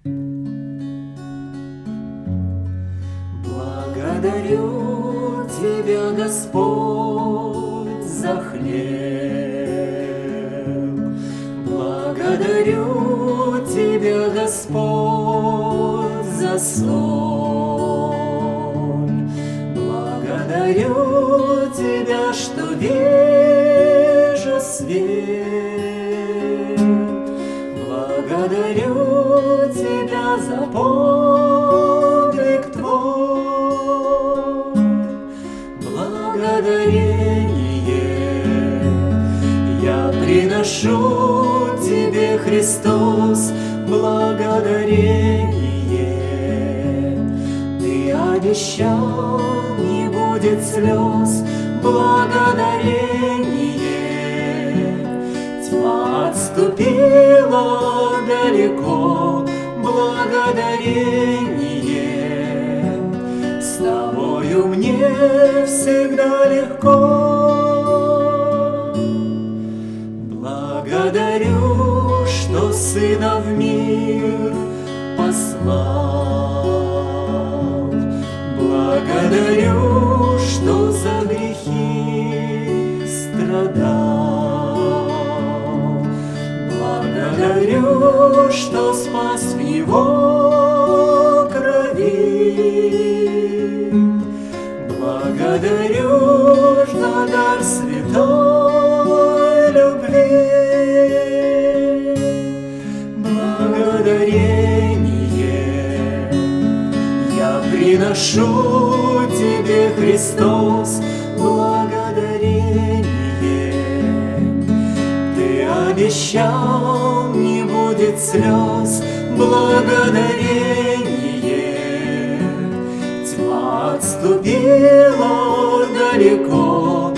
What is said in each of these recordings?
Благодарю Тебя, Господь, за хлеб. Благодарю Тебя, Господь, за соль. Благодарю Тебя, что вижу свет. Благодарю Тебя за подвиг Твой. Благодарение я приношу Тебе, Христос, благодарение. Ты обещал, не будет слез, благодарение. Тьма отступила далеко, благодарение. С Тобою мне всегда легко. Благодарю, что Сына в мир послал. Благодарю, что за грехи страдал. Благодарю, что спас в Его крови. Благодарю за дар святой любви. Благодарение я приношу Тебе, Христос, благодарение. Ты обещал, не будет слез, благодарение. Тьма отступила далеко,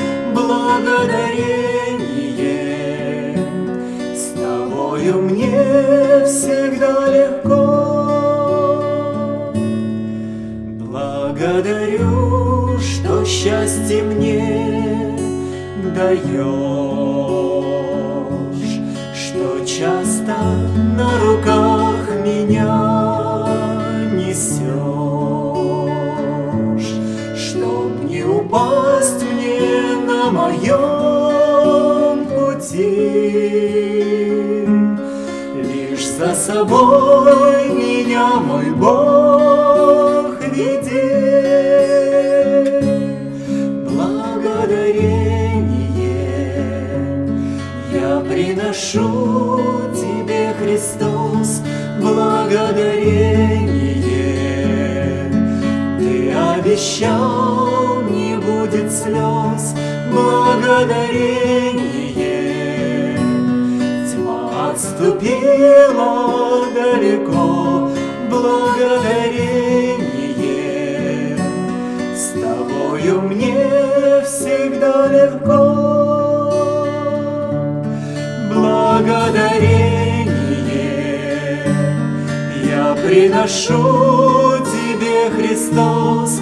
благодарение. С Тобою мне всегда легко. Благодарю, что счастье мне даешь, что часто на руках меня несешь, чтоб не упасть мне на моем пути. Лишь за собой меня, мой Бог, веди. Благодарение я приношу Тебе, Христос, благодарение. Ты обещал, не будет слез, благодарение. Тьма отступила далеко, благодарение. С Тобою мне всегда легко. Благодарение я приношу Тебе, Христос,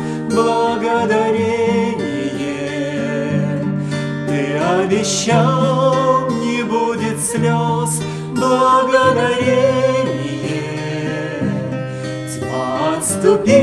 благодарение. Ты обещал, не будет слез, благодарение. Тьма отступила